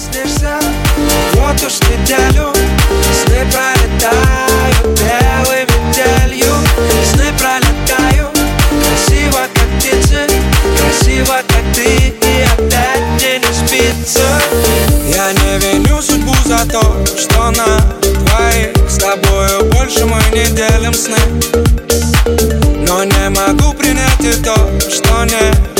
снишься вот уж неделю. Сны пролетают белой метелью. Сны пролетают красиво, как птицы, красиво, как ты, и опять мне не спится. Я не виню судьбу за то, что на двоих с тобою больше мы не делим сны. Но не могу принять и то, что не